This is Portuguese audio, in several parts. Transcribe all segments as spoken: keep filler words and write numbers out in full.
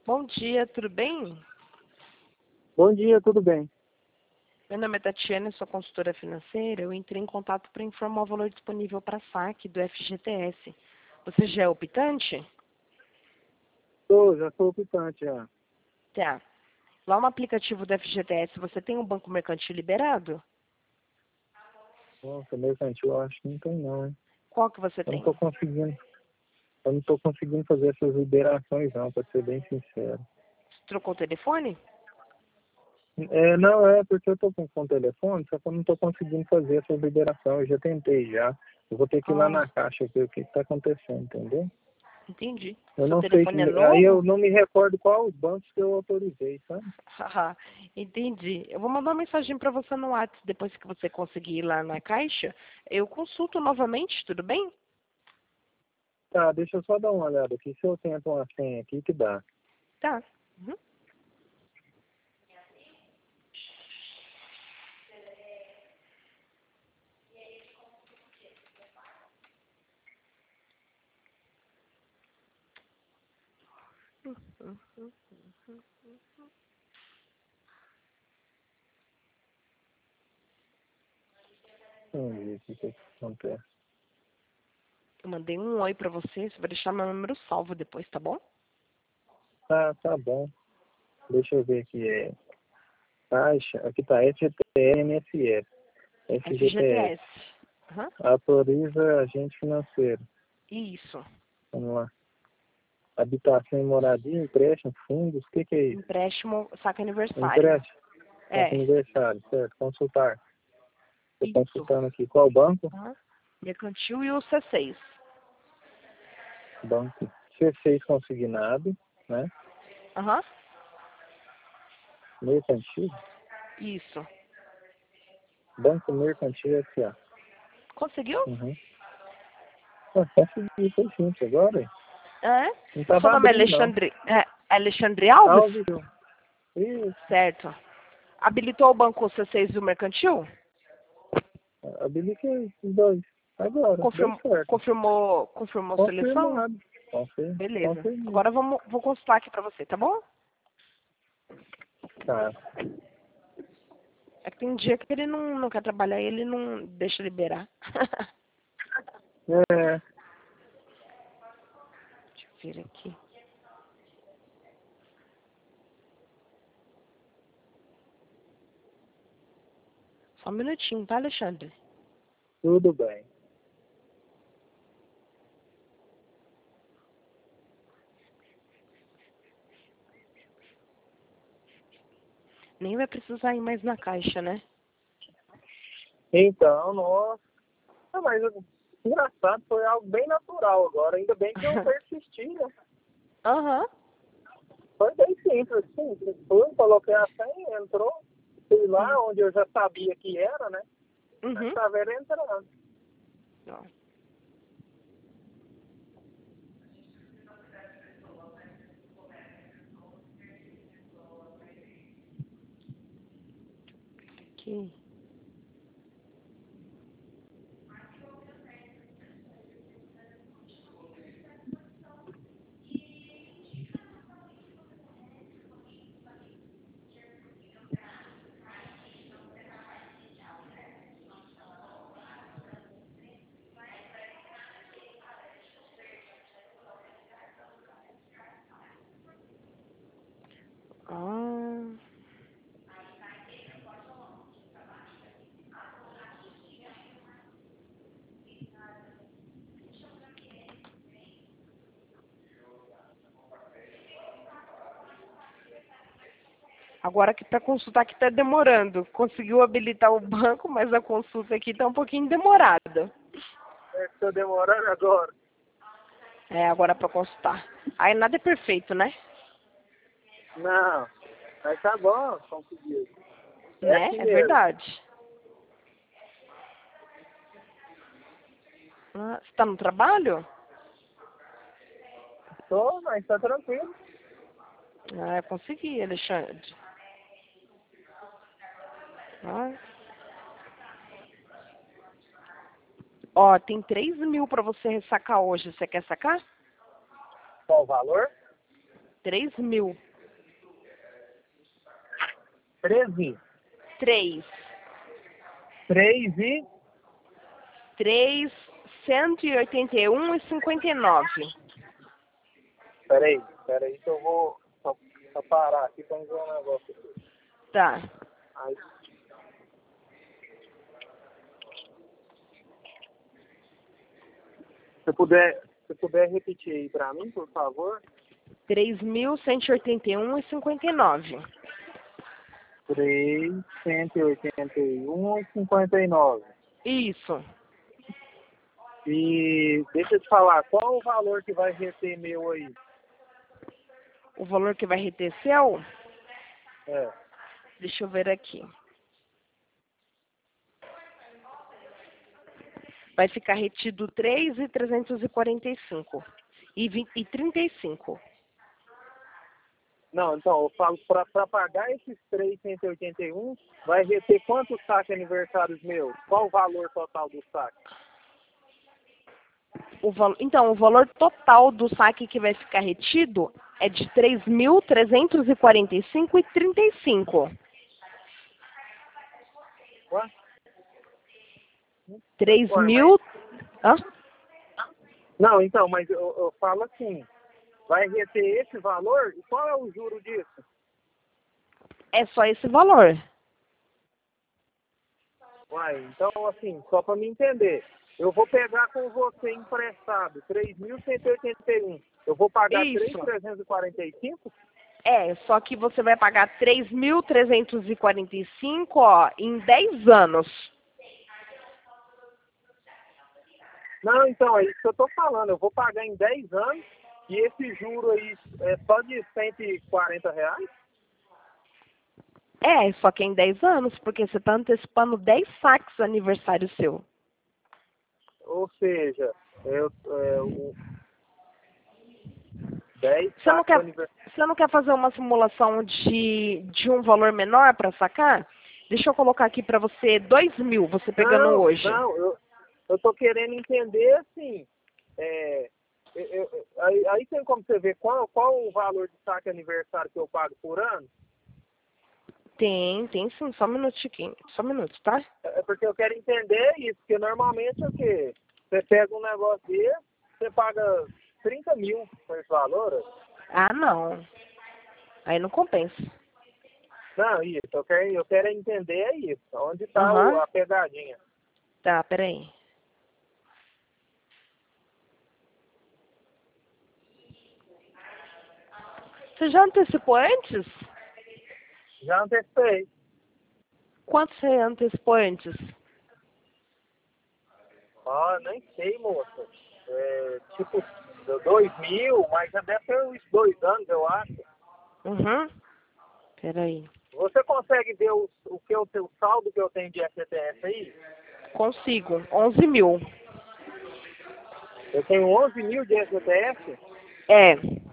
Bom dia, tudo bem? Bom dia, tudo bem? Meu nome é Tatiana, sou consultora financeira. Eu entrei em contato para informar o valor disponível para saque do F G T S. Você já é optante? Tô, já sou optante já. Tá. Lá no aplicativo do F G T S, você tem um banco mercantil liberado? Nossa, mercantil, eu acho que não tem não, hein? Qual que você Eu não tem? tô conseguindo, eu não tô conseguindo fazer essas liberações não, pra ser bem sincero. Você trocou o telefone? É, não, é porque eu tô com com o telefone, só que eu não tô conseguindo fazer essas liberações, eu já tentei já. Eu vou ter que ir lá Ah, na caixa ver o que que tá acontecendo, entendeu? entendi. Eu Seu não sei se, telefone é aí eu novo? não me recordo qual os bancos que eu autorizei, sabe? Haha, entendi. Eu vou mandar uma mensagem para você no WhatsApp depois que você conseguir ir lá na caixa. Eu consulto novamente, tudo bem? Tá, deixa eu só dar uma olhada aqui, se eu tento uma senha aqui que dá. Tá. Uhum. Vamos ver o que que acontece. Eu mandei um oi pra você, você vai deixar meu número salvo depois, tá bom? Tá, tá bom. Deixa eu ver aqui. É Caixa, aqui tá F G T S M S S. F G T S. F G T S. Aham. Autoriza agente financeiro. Isso. Vamos lá. Habitação e moradia, empréstimo, fundos, o que que é isso? Empréstimo, saca aniversário. Empréstimo, saque É, aniversário, certo? Consultar. Estou isso. consultando aqui. Qual banco? Aham. Mercantil e o C seis. Banco C seis consignado, né? Aham. Mercantil. Isso. Banco Mercantil S A. Conseguiu? Uhum. Ah, consegui, foi simples agora. Hein? É. Não Seu estava nome é abrindo, não. Alexandre, é Alexandre Alves? Alves, isso. Certo. Habilitou o banco C seis do Mercantil? Habilitei os dois. Agora, deu Confirmou, certo. confirmou, confirmou a seleção? Confirmado. Confirmo, Beleza. confirmei. Agora vamos, vou consultar aqui pra você, tá bom? Tá. É que tem dia que ele não, não quer trabalhar e ele não deixa liberar. É, Deixa eu ver aqui. Só um minutinho, tá, Alexandre? tudo bem. Nem vai precisar ir mais na caixa, né? Então, nossa. Ah, mas engraçado, foi algo bem natural agora. Ainda bem que eu persisti, né? Aham. Foi bem simples, simples. Fui, coloquei a senha, entrou. Fui lá Hum. onde eu já sabia que era, né? Uhum. Estava era entrando. Ó. Aqui. Ah. Agora que para consultar que tá demorando. Conseguiu habilitar o banco, mas a consulta aqui tá um pouquinho demorada. Estou demorando agora. É, agora para consultar. Aí nada é perfeito, né? Não, mas tá bom, conseguiu. É Né? assim É mesmo. verdade. Ah, você tá no trabalho? Tô, mas tá tranquilo. Ah, eu consegui, Alexandre. Ah. Ó, tem três mil para você sacar hoje. Você quer sacar? Qual o valor? Três mil. treze. Três. três e... Três, cento e oitenta e um e cinquenta e nove. Peraí, peraí que eu vou só, só parar aqui pra enviar um negócio aqui. Tá. Aí. Se puder, se puder repetir aí pra mim, por favor. Três mil cento e oitenta e um e cinquenta e nove. três, cento e oitenta e um e cinquenta e nove. Isso. E deixa eu te falar, qual o valor que vai reter meu aí? O valor que vai reter seu? É. Deixa eu ver aqui. Vai ficar retido três mil trezentos e quarenta e cinco e trinta e cinco. Não, então, eu falo, para pagar esses trezentos e oitenta e um, vai reter quantos saques aniversários meus? Qual o valor total do saque? O valo... Então, o valor total do saque que vai ficar retido é de três mil trezentos e quarenta e cinco e trinta e cinco. Ué? três Ué, mil... Hã? Não, então, mas eu, eu falo assim, vai reter esse valor? E qual é o juro disso? É só esse valor. Uai, então, assim, só para me entender, eu vou pegar com você emprestado três mil cento e oitenta e um. Eu vou pagar Isso. três mil trezentos e quarenta e cinco? É, só que você vai pagar três mil trezentos e quarenta e cinco, ó, em dez anos. Não, então, é isso que eu tô falando. Eu vou pagar em dez anos e esse juro aí é só de cento e quarenta reais? É, só que em dez anos, porque você está antecipando dez saques aniversário seu. Ou seja, eu, é, o dez Você não saques quer, aniversário. você não quer fazer uma simulação de, de um valor menor para sacar? Deixa eu colocar aqui para você dois mil, você pegando Não, hoje. não, eu, eu tô querendo entender assim. É, eu- eu- aí, aí tem como você ver qual, qual o valor de saque aniversário que eu pago por ano? Tem, tem sim, só um minutinho, só um minuto, tá? É porque eu quero entender isso, porque normalmente é o quê? Você pega um negócio desse, você paga trinta mil por esse valor. Ah, não. Aí não compensa. Não, isso, eu quero, eu quero entender é isso, onde está Aham. a pegadinha. Tá, peraí. Você já antecipou antes? Já antecipei. Quanto você antecipou antes? Ah, nem sei, moça. É, tipo, dois mil, mas já deve ter uns dois anos, eu acho. Uhum. Peraí. Você consegue ver o, o que eu tenho, o saldo que eu tenho de F G T S aí? Consigo. onze mil. Eu tenho onze mil de F G T S? É.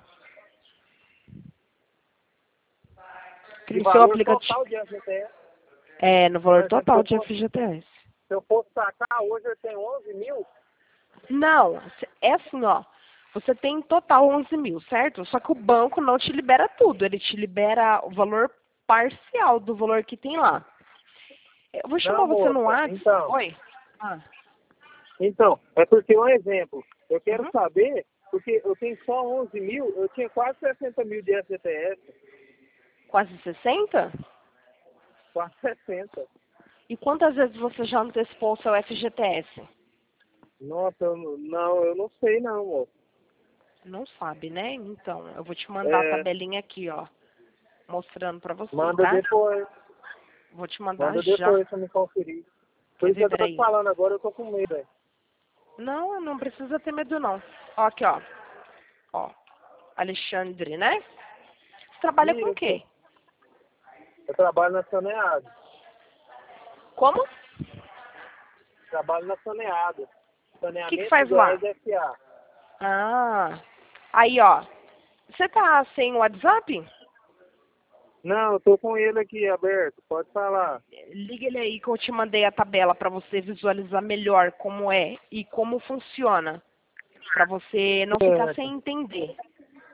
E No seu valor aplicativo. total de F G T S? É, no Por valor exemplo, total se de eu fosse, F G T S. se eu fosse sacar hoje, eu tenho onze mil? Não, é assim, ó. Você tem em total onze mil, certo? Só que o banco não te libera tudo. Ele te libera o valor parcial do valor que tem lá. Eu vou chamar Não, você no moça, WhatsApp. então. Oi? Ah. Então, é porque, um exemplo, eu quero Uhum. saber, porque eu tenho só onze mil, eu tinha quase sessenta mil de F G T S, Quase sessenta? quase sessenta. E quantas vezes você já antecipou o seu F G T S? Nossa, eu não, não, eu não sei não, moço. Não sabe, né? Então, eu vou te mandar a É, tabelinha aqui, ó. Mostrando pra você, manda tá? depois, Vou te mandar manda já. depois pra me conferir. Por Quer isso que ver? eu tô te Peraí. falando agora, eu tô com medo, velho. Não, não precisa ter medo, não. Ó, aqui, ó. Ó. Alexandre, né? Você trabalha com o Isso, quê? eu trabalho na Saneado, Como? trabalho na Saneado, O que que Saneamento de faz lá? Goiás S A. Ah. Aí, ó. Você tá sem o WhatsApp? Não, eu tô com ele aqui aberto, pode falar. Liga ele aí que eu te mandei a tabela pra você visualizar melhor como é e como funciona. Pra você não ficar Certo. sem entender.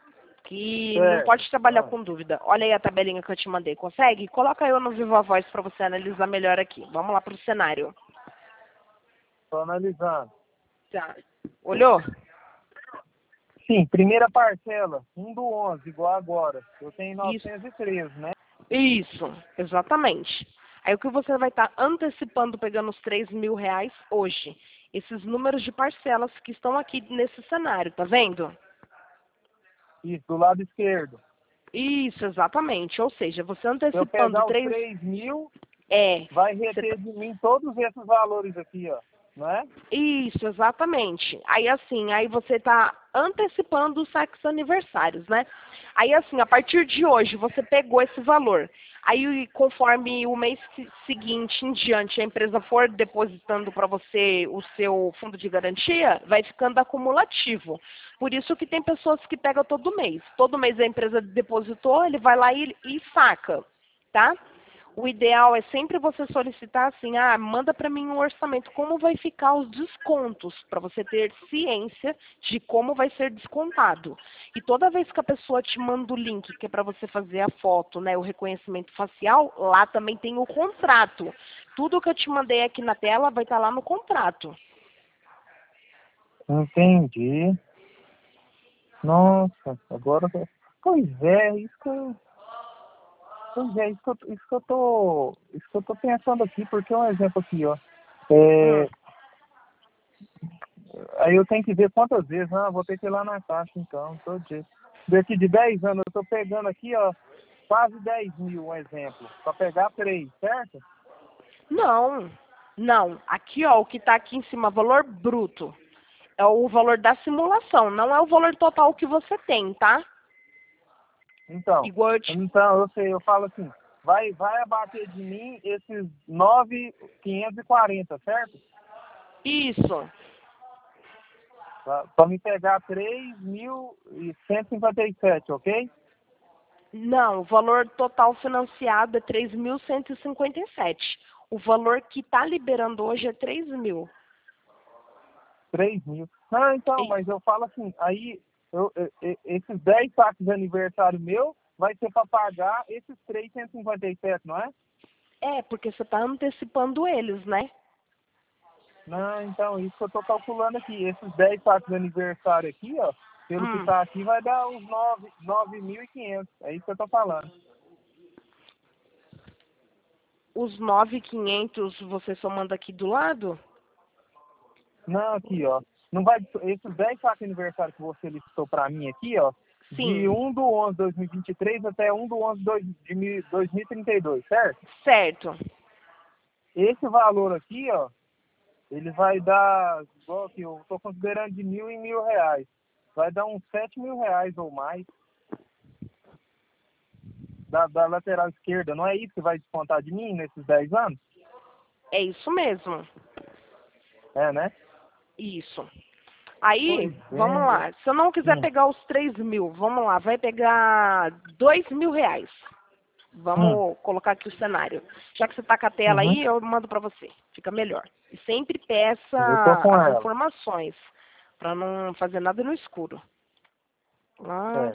que não Certo. pode trabalhar Ah, com dúvida. Olha aí a tabelinha que eu te mandei. Consegue? Coloca eu no Viva Voz para você analisar melhor aqui. Vamos lá para o cenário. tô analisando. Tá. Olhou? Sim, primeira parcela, um do onze, igual agora. Eu tenho Isso. novecentos e treze, né? Isso, exatamente. Aí o que você vai estar antecipando, pegando os três mil reais hoje. Esses números de parcelas que estão aqui nesse cenário, tá vendo? Isso, do lado esquerdo. Isso, exatamente. Ou seja, você Se eu antecipando pegar os três. três mil, É. vai Você tá- reter de mim todos esses valores aqui, ó. Não é? Isso, exatamente. Aí assim, aí você está antecipando os saques aniversários, né? Aí assim, a partir de hoje, você pegou esse valor. Aí, conforme o mês se- seguinte em diante, a empresa for depositando para você o seu fundo de garantia, vai ficando acumulativo. Por isso que tem pessoas que pegam todo mês. Todo mês a empresa depositou, ele vai lá e, e saca, tá? O ideal é sempre você solicitar assim, ah, manda para mim um orçamento, como vai ficar os descontos, para você ter ciência de como vai ser descontado. E toda vez que a pessoa te manda o link, que é para você fazer a foto, né, o reconhecimento facial, lá também tem o contrato. Tudo que eu te mandei aqui na tela vai estar lá no contrato. Entendi. Nossa, agora. Pois é, isso que eu. Pois é, isso que eu, isso que eu tô. Isso que eu tô pensando aqui, porque é um exemplo aqui, ó. Hum. É, aí eu tenho que ver quantas vezes, ah, vou ter que ir lá na caixa então, todo dia. Daqui de dez anos eu tô pegando aqui, ó, quase dez mil, um exemplo, para pegar três, certo? Não, não. Aqui, ó, o que está aqui em cima, valor bruto. É o valor da simulação, não é o valor total que você tem, tá? Então, Igual eu te... então eu sei, eu falo assim, vai, vai abater de mim esses nove mil quinhentos e quarenta, certo? Isso. Para me pegar três mil cento e cinquenta e sete, ok? Não, o valor total financiado é três mil cento e cinquenta e sete. O valor que está liberando hoje é três mil. três mil. Não, então, E- mas eu falo assim, aí eu, eu- eu- esses dez saques de aniversário meu vai ser para pagar esses trezentos e cinquenta e sete, não é? É, porque você está antecipando eles, né? Não, então, isso que eu tô calculando aqui. Esses dez saques de aniversário aqui, ó, pelo que Hum. tá aqui, vai dar uns nove mil e quinhentos. É isso que eu tô falando. Os nove mil e quinhentos você só manda aqui do lado? Não, aqui, ó. Não vai, esses dez saques de aniversário que você listou para mim aqui, ó, de Sim, um do onze de dois mil e vinte e três até um do onze de dois mil e trinta e dois, certo? certo. Esse valor aqui, ó, ele vai dar, igual aqui, eu estou considerando de mil em mil reais. Vai dar uns sete mil reais ou mais da, da lateral esquerda. Não é isso que vai descontar de mim nesses dez anos? É isso mesmo. É, né? Isso. Aí, Pois vamos é. lá. Se eu não quiser Hum, pegar os três mil, vamos lá, vai pegar dois mil reais. hum, Vamos colocar aqui o cenário. Já que você está com a tela uhum. aí, eu mando para você. Fica melhor. E sempre Eu tô peça com as ela. informações, para não fazer nada no escuro. Lá, É.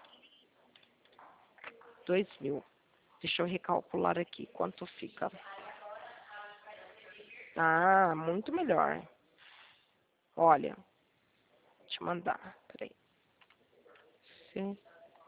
dois mil. Deixa eu recalcular aqui quanto fica. Ah, muito melhor. Olha, vou te mandar. Peraí. Sim.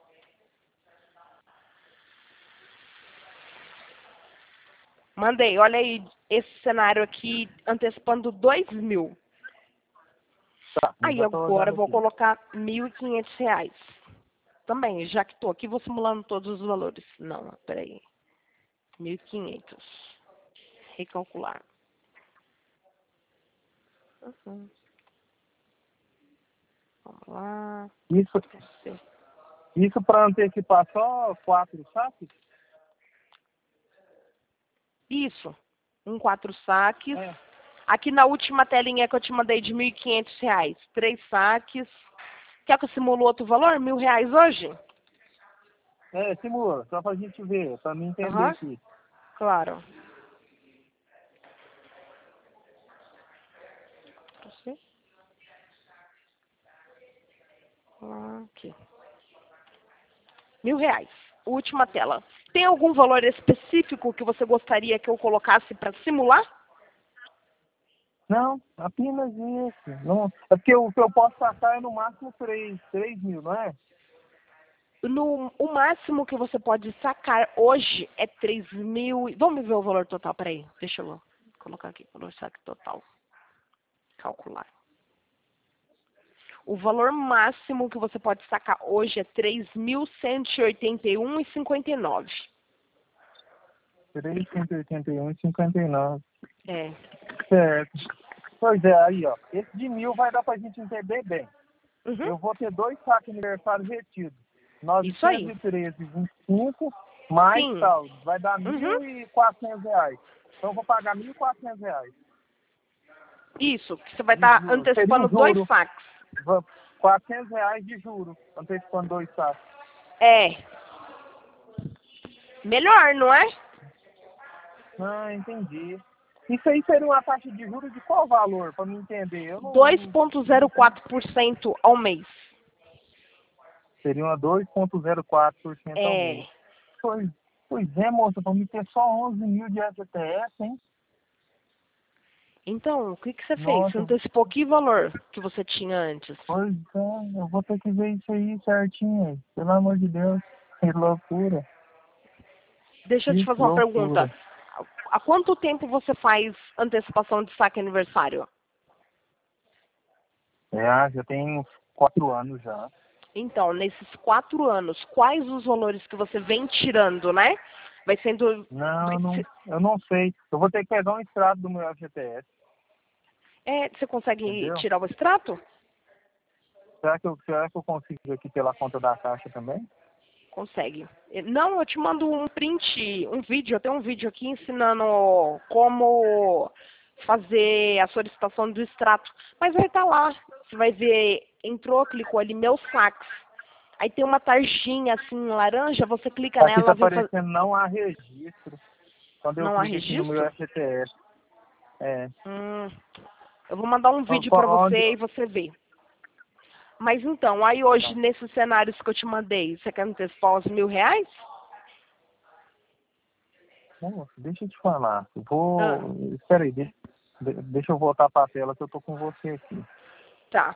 Mandei, olha aí esse cenário aqui antecipando dois mil. Tá, eu Aí já tô agora olhando eu vou aqui. colocar mil e quinhentos reais. Também, já que estou aqui, vou simulando todos os valores. Não, peraí. mil e quinhentos. Recalcular. Uhum. Vamos lá. Isso, Você. isso para antecipar só quatro saques? Isso. Um quatro saques. É. Aqui na última telinha que eu te mandei de mil e quinhentos reais. Três saques. Quer que eu simule outro valor? Mil reais hoje? É, simula, só pra gente ver, pra mim entender Aham. aqui. Claro. Você. Aqui. Mil reais. Última tela. Tem algum valor específico que você gostaria que eu colocasse para simular? Não, apenas isso. Não, é porque o que eu posso sacar é no máximo três, três mil, não é? No, o máximo que você pode sacar hoje é três mil. e- Vamos ver o valor total, peraí. Deixa eu colocar aqui, valor saque total. Calcular. O valor máximo que você pode sacar hoje é três mil cento e oitenta e um reais e cinquenta e nove centavos. três cento e oitenta e um e cinquenta e nove. É. Certo. Pois é, aí, ó. Esse de mil vai dar pra gente entender bem. Uhum. Eu vou ter dois saques aniversários retidos. Isso aí. novecentos e treze vírgula vinte e cinco mais Sim. saldo. Vai dar Uhum. mil e quatrocentos reais. Então eu vou pagar mil e quatrocentos reais. Isso, que você vai De estar juros. Seria antecipando o dois juro. saques. Va- quatrocentos reais de juro. Antecipando dois saques. É. Melhor, não é? Ah, entendi. Isso aí seria uma taxa de juros de qual valor? Para me entender. Eu não, dois não- vírgula zero quatro por cento ao mês. Seria uma dois vírgula zero quatro por cento ao mês. É. Pois, pois é, moça. Para me ter só onze mil de F G T S, hein? Então, o que, que você fez? Você Nossa, antecipou que valor que você tinha antes? pois é, eu vou ter que ver isso aí certinho, aí. Pelo amor de Deus, que loucura, Deixa eu te que fazer uma pergunta. loucura. Há quanto tempo você faz antecipação de saque aniversário? É, já tem uns quatro anos já. Então, nesses quatro anos, quais os valores que você vem tirando, né? Vai sendo. Não, vai eu não, se- eu não sei. Eu vou ter que pegar um extrato do meu F G T S, É, você consegue entendeu? tirar o extrato? Será que, eu, será que eu consigo aqui pela conta da Caixa também? Consegue. Não, eu te mando um print, um vídeo, eu tenho um vídeo aqui ensinando como fazer a solicitação do extrato. Mas vai estar lá. Você vai ver, entrou, clicou ali, meus saques. Aí tem uma tarjinha assim, laranja, você clica Aqui tá nela, vem fa- aparecendo não há registro. Quando eu não há clico aqui no meu registro? F G T S. É. Hum, eu vou mandar um Ó, vídeo qual- pra Onde, você e você vê. Mas então, aí hoje, nesses cenários que eu te mandei, você quer antecipar os mil reais? Nossa, deixa eu te falar. Eu Ah, vou. Espera aí, deixa, de- deixa eu voltar para a tela que eu tô com você aqui. tá.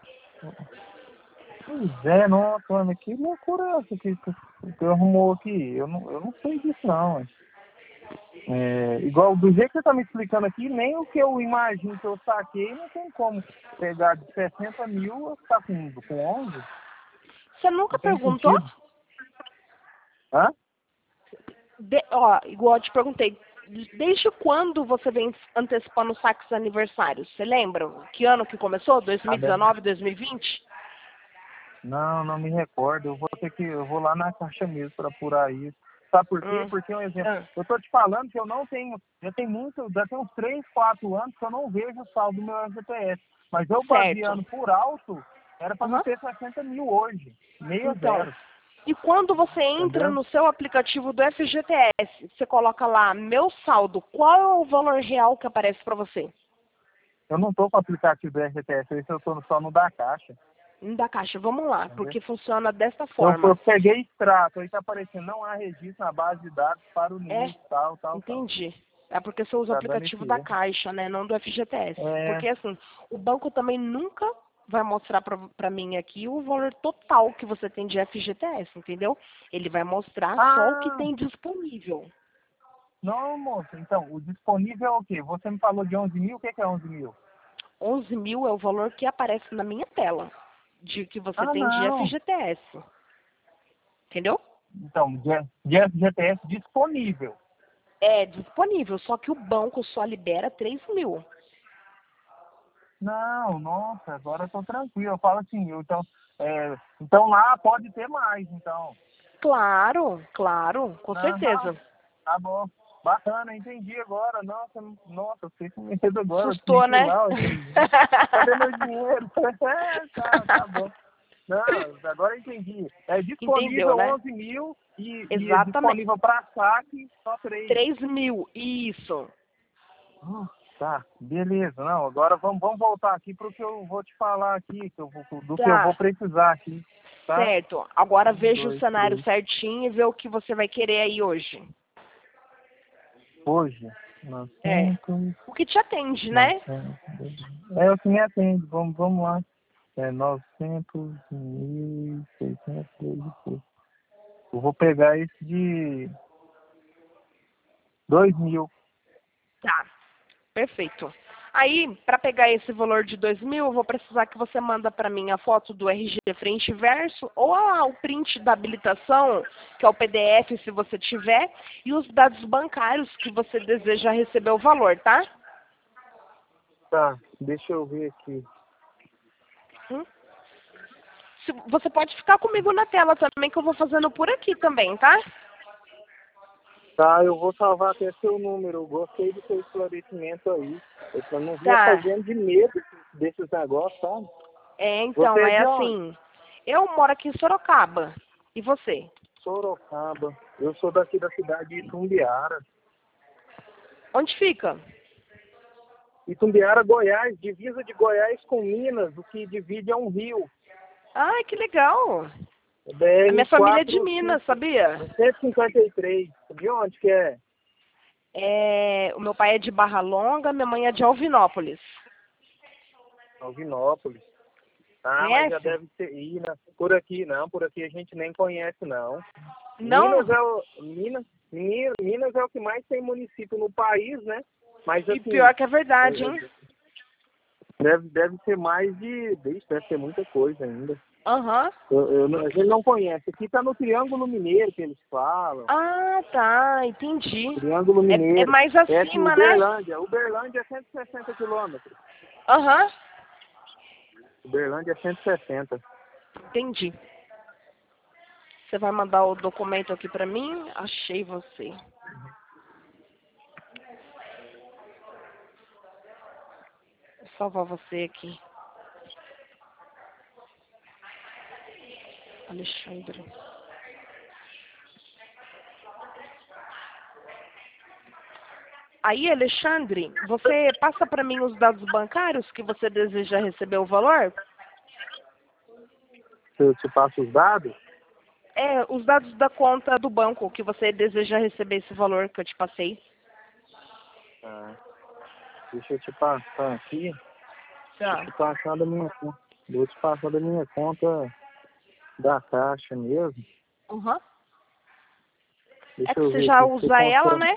Pois é, nossa, mano, que loucura é essa que que que arrumou aqui? Eu não, eu não sei disso não. Hein? É, igual do jeito que você tá me explicando aqui, nem o que eu imagino que eu saquei, não tem como pegar de sessenta mil e ficar com, com onze. Você nunca Não tem perguntou? sentido. Hã? De- ó, igual eu te perguntei, desde quando você vem antecipando saques aniversários? Você lembra? Que ano que começou? Ah, deve- dois mil e dezenove, dois mil e vinte? Não, não me recordo. Eu vou ter que, eu vou lá na caixa mesmo para apurar isso. Sabe por quê? Hum. Porque um exemplo, Ah, eu tô te falando que eu não tenho, já tem muito, já tem uns três, quatro anos que eu não vejo o saldo do meu F G T S. Mas eu certo. baseando por alto, era para me Aham. ter sessenta mil hoje. Meio a Então, zero. e quando você entra Entendeu? no seu aplicativo do F G T S, você coloca lá, meu saldo, qual é o valor real que aparece para você? Eu não tô com o aplicativo do F G T S, esse eu tô só no da caixa. Da caixa, vamos lá, Entendeu? porque funciona desta Eu, eu forma. peguei extrato, aí tá aparecendo, não há registro na base de dados para o É, N I S, tal, tal, tal. entendi. É porque você usa o Tá dando aplicativo esse da erro. Caixa, né? Não do F G T S. É, Porque assim, o banco também nunca vai mostrar pra, pra mim aqui o valor total que você tem de F G T S, entendeu? Ele vai mostrar só o que ah, tem disponível. não, moça. Então, o disponível é o quê? Você me falou de onze mil, o que que é onze mil? onze mil é o valor que aparece na minha tela de que você Ah, tem de não. F G T S. Entendeu? Então, de, de F G T S disponível. É disponível, só que o banco só libera três mil. Não, nossa, agora eu tô tranquilo. Eu falo assim, eu, então, é, então lá pode ter mais, então. Claro, claro, com Aham, certeza. tá bom. Bacana, entendi agora. Nossa, nossa, eu fiquei com medo agora. Eu tinha Assustou, que ir né? lá, eu falei, cadê meu dinheiro? É, tá, tá bom. Não, agora eu entendi. É Entendeu, disponível né? onze mil e, e é Exatamente. disponível para saque só três. três mil, isso. Hum, tá, beleza. Não, agora vamos, vamos voltar aqui para o que eu vou te falar aqui, que eu vou- do que eu vou Tá. precisar aqui. tá? Certo. Agora Um, veja o dois, cenário três. certinho e vê o que você vai querer aí hoje. Hoje, É. novecentos, O que te atende, né? novecentos. É o que me atende. Vamos, vamos lá. É novecentos, mil, seiscentos. Eu vou pegar esse de dois mil. Tá. Perfeito. Aí, para pegar esse valor de dois mil, eu vou precisar que você manda para mim a foto do R G frente e verso, ou a, o print da habilitação, que é o P D F, se você tiver, e os dados bancários que você deseja receber o valor, tá? Tá, deixa eu ver aqui. Hum? Se- Você pode ficar comigo na tela também, que eu vou fazendo por aqui também, tá? Tá, eu vou salvar até seu número. Eu gostei do seu esclarecimento aí. Eu não vinha Tá. fazendo de medo desses negócios, sabe? É, Você então, é é de onde? assim. Eu moro aqui em Sorocaba. E você? Sorocaba. Eu sou daqui da cidade de Itumbiara. Onde fica? Itumbiara, Goiás, divisa de Goiás com Minas, o que divide é um rio. Ai, que legal. A minha B R família é de Minas, sabia? cento e cinquenta e três. De onde que é? É, o meu pai é de Barra Longa, minha mãe é de Alvinópolis. Alvinópolis. Ah, mas já Conhece? deve ser. Ih, né? Por aqui não, por aqui a gente nem conhece, não. Não? Minas é o. Minas, Minas, Minas é o que mais tem município no país, né? Mas E assim, pior que é verdade, é- hein? é- deve, deve ser mais de. Deixa, deve ser muita coisa ainda. Aham. Eu, eu, não- a gente não conhece. Aqui tá no Triângulo Mineiro que eles falam. Ah, tá, entendi. Triângulo É, é Mineiro. mais É aqui acima, né? Uberlândia. Uberlândia é cento e sessenta quilômetros. Aham, Uberlândia é cento e sessenta. entendi. Você vai mandar o documento aqui pra mim? Achei você. Vou salvar você aqui. Alexandre. Aí, Alexandre, você passa para mim os dados bancários que você deseja receber o valor? Se eu te passo os dados, É, os dados da conta do banco que você deseja receber esse valor que eu te passei. tá, deixa eu te passar aqui. Deixa eu Tá. te passar da minha conta. Vou te passar da minha conta da Caixa mesmo. Uhum. Deixa É que eu você ver já aqui se você usa ela, consegue. né?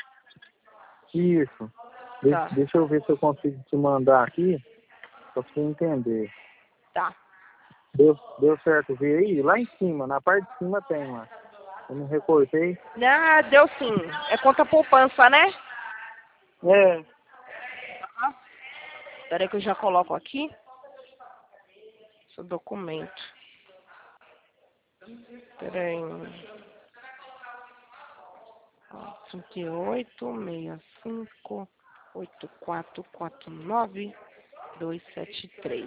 Isso. De- Tá. deixa eu ver se eu consigo te mandar aqui pra você entender. Tá. Deu, deu certo ver aí? Lá em cima, na parte de cima tem lá. Eu não recortei. Ah, deu sim. É conta poupança, né? É, Espera aí que eu já coloco aqui. Seu documento. Espera aí. trinta e oito, sessenta e cinco, oitenta e quatro, quarenta e nove, duzentos e setenta e três.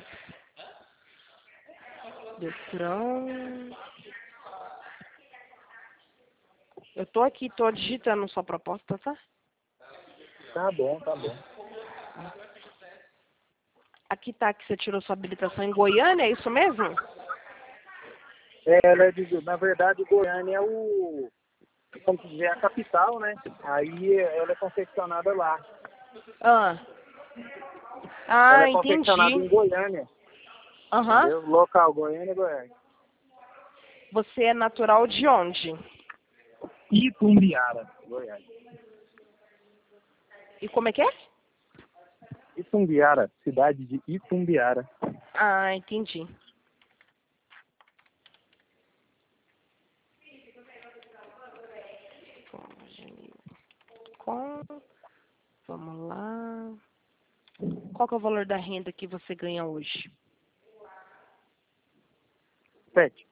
Detran. Eu tô aqui, tô digitando sua proposta, tá? tá bom, tá bom. Aqui tá que você tirou sua habilitação em Goiânia, é isso mesmo? É, ela é de, na verdade, Goiânia é o, como se dizer, é a capital, né? Aí ela é confeccionada lá. Ah. Ela Ah, é confeccionada entendi. em Goiânia, Aham. entendeu? Local, Goiânia, Goiás. Você é natural de onde? Itumbiara, Goiás. E como é que é? Itumbiara, cidade de Itumbiara. Ah, entendi. Com, vamos lá. Qual que é o valor da renda que você ganha hoje? Sete.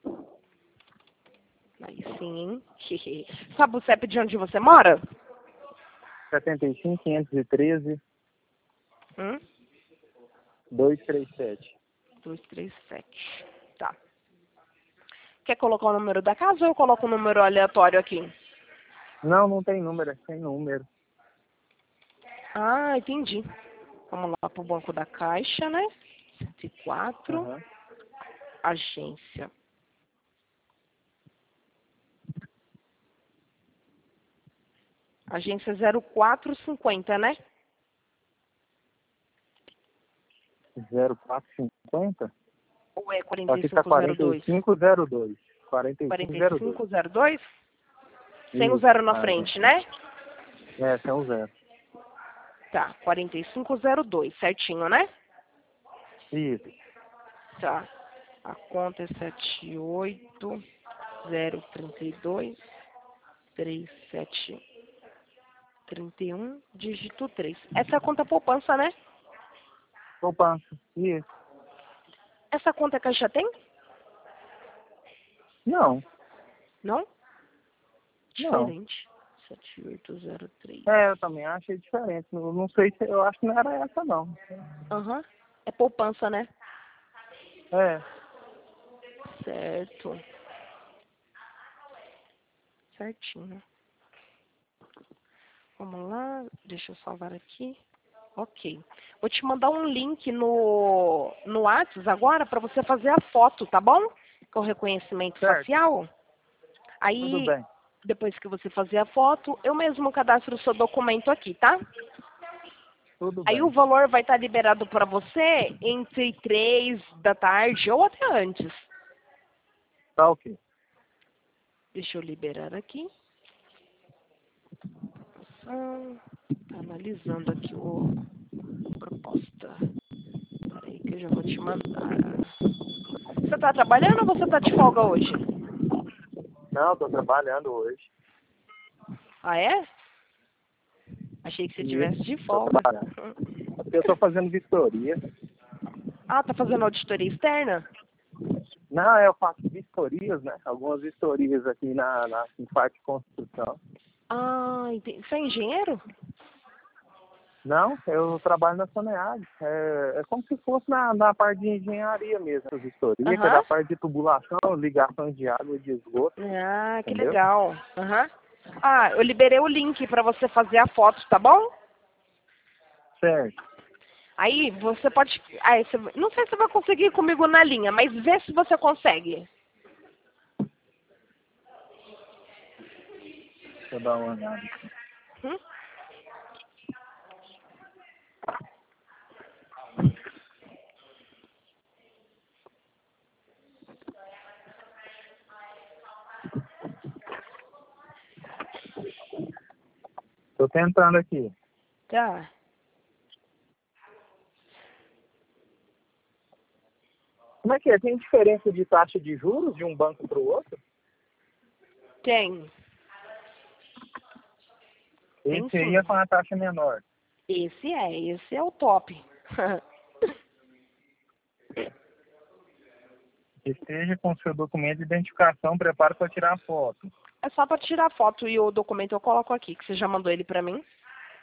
Aí sim, hein? Sabe o C E P de onde você mora? setenta e cinco, quinhentos e treze, Hum? duzentos e trinta e sete. dois, três, sete. Tá. Quer colocar o número da casa ou eu coloco um número aleatório aqui? Não, não tem número, é sem número. Ah, entendi. Vamos lá pro banco da Caixa, né? cento e quatro. Uhum. agência. Agência zero quatro cinquenta, né? zero quatro cinquenta? Ou é Aqui tá quarenta e cinco zero dois. quarenta e cinco zero dois. quarenta e cinco zero dois? Sem o Isso, zero na ah, frente, gente. né? É, sem o zero. Tá, quarenta e cinco zero dois, certinho, né? Isso. Tá. A conta é sete oito zero três dois três sete três um, dígito três. Essa é a conta poupança, né? Poupança. Isso. Essa conta a Caixa tem? Não, Não? não. Diferente. sete oito zero três. É, eu também achei diferente. Não, não sei se eu acho que não era essa não. Aham. É poupança, né? É. Certo. Certinho. Vamos lá. Deixa eu salvar aqui. Ok. Vou te mandar um link no, no WhatsApp agora para você fazer a foto, tá bom? Com o reconhecimento Certo. facial. Tudo Aí, bem. depois que você fazer a foto, eu mesmo cadastro o seu documento aqui, tá? Tudo Aí o bem. valor vai estar liberado para você entre três da tarde ou até antes. Tá ok. Deixa eu liberar aqui. Ah, tá analisando aqui o a proposta. Peraí que eu já vou te mandar. Você tá trabalhando ou você tá de folga hoje? Não, tô trabalhando hoje. Ah, é? Achei que você tivesse Isso. de Tô folga. trabalhando. Porque eu tô fazendo vistoria. Ah, tá fazendo auditoria externa? Não, eu faço vistorias, né? Algumas vistorias aqui na, na em parte de construção. Ah, entendi. Você é engenheiro? Não, eu trabalho na Soneag. É, é como se fosse na, na parte de engenharia mesmo, essa vistoria, que é Aham. da parte de tubulação, ligação de água e de esgoto, Ah, que entendeu? legal. Aham. Ah, eu liberei o link para você fazer a foto, tá bom? Certo. Aí você pode. Aí você... Não sei se você vai conseguir ir comigo na linha, mas vê se você consegue. Deixa eu dar uma olhada. Hum? Tô tentando aqui. Tá. Como é que é? Tem diferença de taxa de juros de um banco para o outro? Tem. Tem Esse aí é sim. com a taxa menor. Esse é, esse é o top. Esteja com seu documento de identificação, prepare para tirar a foto. É só para tirar a foto e o documento eu coloco aqui, que você já mandou ele para mim.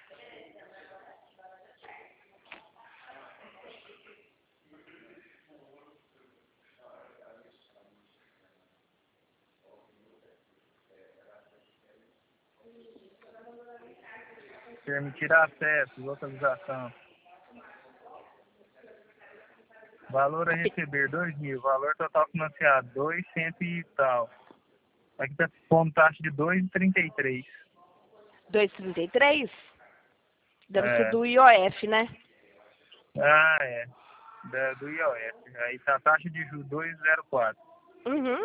Permitir acesso, localização. Valor a receber, dois mil. Valor total financiado, dois cento e tal. Aqui está pondo taxa de dois vírgula trinta e três. dois vírgula trinta e três? Deve ser É. do I O F, né? Ah, é. Da, do I O F. Aí tá a taxa de juros dois vírgula zero quatro. Uhum.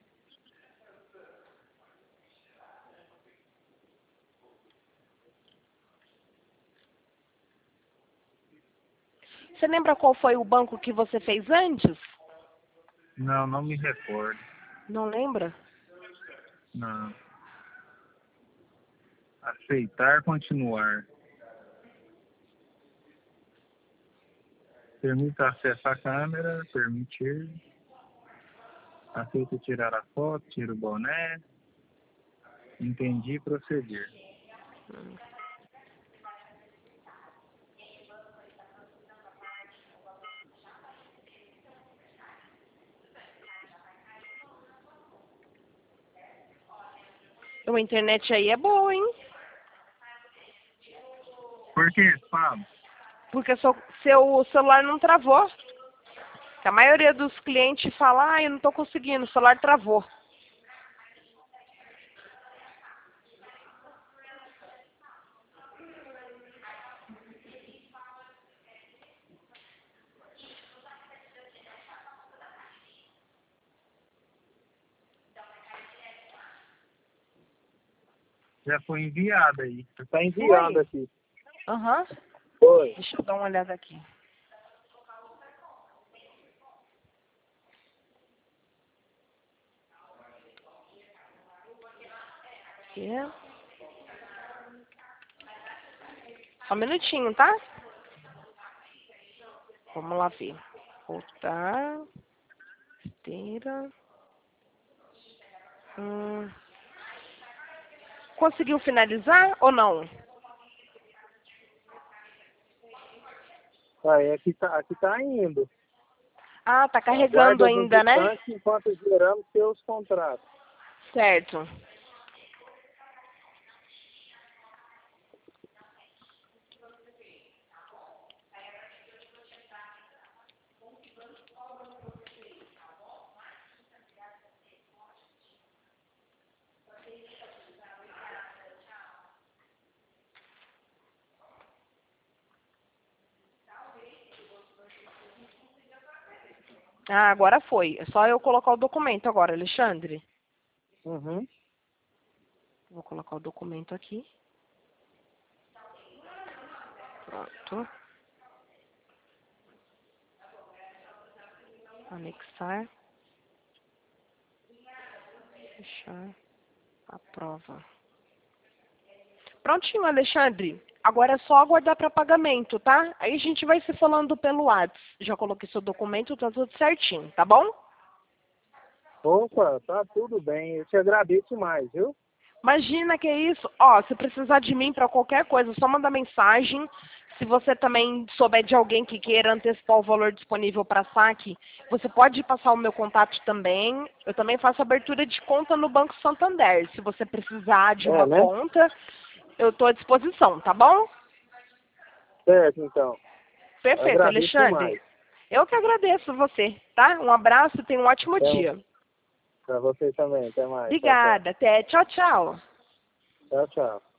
Você lembra qual foi o banco que você fez antes? Não, não me recordo. Não lembra? Não. Aceitar, continuar. Permita acesso à câmera, permitir. Aceita tirar a foto, tira o boné. Entendi, proceder. A internet aí é boa, hein? Por que, Fábio? Porque seu, seu celular não travou. A maioria dos clientes fala, ah, eu não estou conseguindo, o celular travou. Já foi enviado aí. Está enviando Foi? aqui. Aham. Foi. Deixa eu dar uma olhada aqui. Aqui. Só um minutinho, tá? Vamos lá ver. Voltar. Esteira. Hum. Conseguiu finalizar ou não? Aí aqui tá, aqui tá indo. Ah, tá carregando Aguarda ainda, né? visitante enquanto geramos seus contratos. Certo. Ah, agora foi. É só eu colocar o documento agora, Alexandre. Uhum. Vou colocar o documento aqui. Pronto. Anexar. Fechar. Aprova. Prontinho, Alexandre. Agora é só aguardar para pagamento, tá? Aí a gente vai se falando pelo WhatsApp. Já coloquei seu documento, tá tudo certinho, tá bom? Opa, tá tudo bem. Eu te agradeço mais, viu? Imagina que é isso. Ó, se precisar de mim para qualquer coisa, só manda mensagem. Se você também souber de alguém que queira antecipar o valor disponível para saque, você pode passar o meu contato também. Eu também faço abertura de conta no Banco Santander. Se você precisar de É, uma né? conta, eu estou à disposição, tá bom? Certo, então. Perfeito, Agradeço Alexandre. demais. Eu que agradeço você, tá? Um abraço e tenha um ótimo Então, dia. pra você também. Até mais. Tchau, tchau. Obrigada. Até. Tchau, tchau. Tchau, tchau.